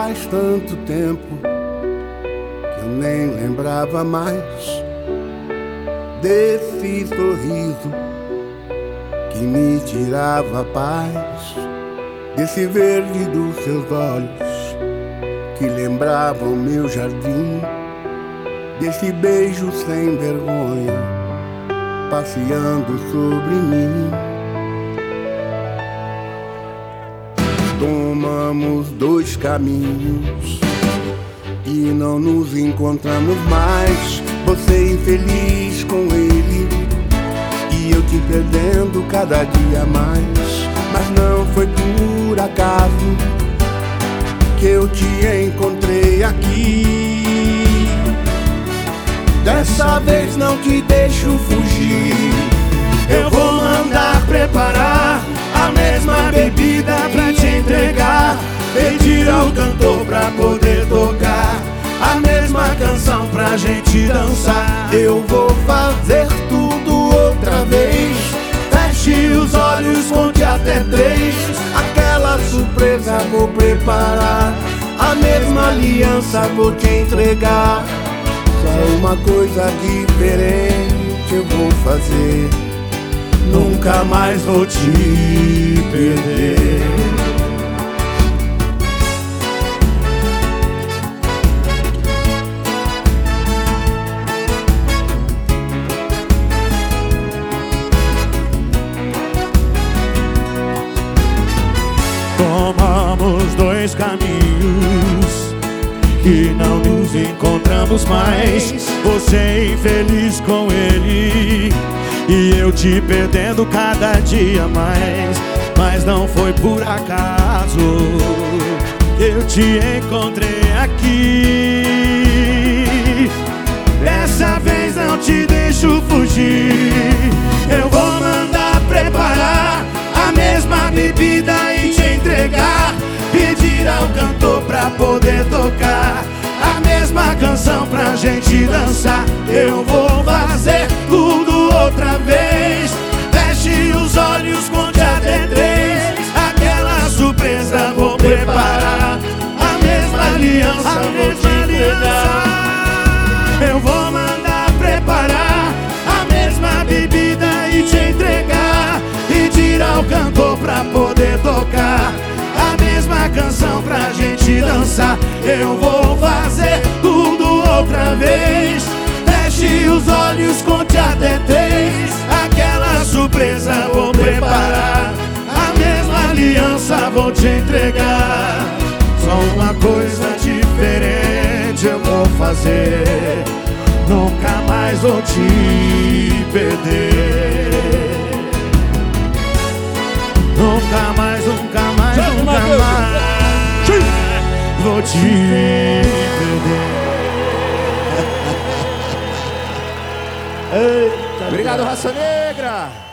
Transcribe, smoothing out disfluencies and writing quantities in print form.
faz tanto tempo que eu nem lembrava mais desse sorriso que me tirava a paz, desse verde dos seus olhos que lembravam meu jardim, desse beijo sem vergonha passeando sobre mim. Tomamos dois caminhos e não nos encontramos mais. Você infeliz com ele e eu te perdendo cada dia mais. Mas não foi por acaso que eu te encontrei aqui. Dessa vez não te deixo fugir. Eu vou mandar preparar a mesma bebida pra te entregar, pedir ao cantor pra poder tocar a mesma canção pra gente dançar. Eu vou fazer tudo outra vez. Feche os olhos, conte até 3. Aquela surpresa vou preparar, a mesma aliança vou te entregar. Só uma coisa diferente eu vou fazer: nunca mais vou te perder. Tomamos dois caminhos e não nos encontramos mais. Você infeliz com ele e eu te perdendo cada dia mais. Mas não foi por acaso que eu te encontrei aqui. Dessa vez não te deixo fugir. Eu vou mandar preparar a mesma bebida e te entregar, pedir ao cantor pra poder tocar a mesma canção pra gente dançar. Eu vou fazer tudo outra vez. Feche os olhos, conte até 3. Aquela surpresa vou preparar, a mesma aliança vou te entregar. Eu vou mandar preparar a mesma bebida e te entregar, pedir ao cantor pra poder tocar a mesma canção pra gente dançar. Eu vou fazer tudo outra vez. Feche os olhos, conte até 3. Aquela surpresa vou preparar, a mesma aliança vou te entregar. Só uma coisa diferente eu vou fazer: nunca mais vou te perder. Nunca mais, nunca mais, nunca mais vou te perder. Obrigado, Raça Negra.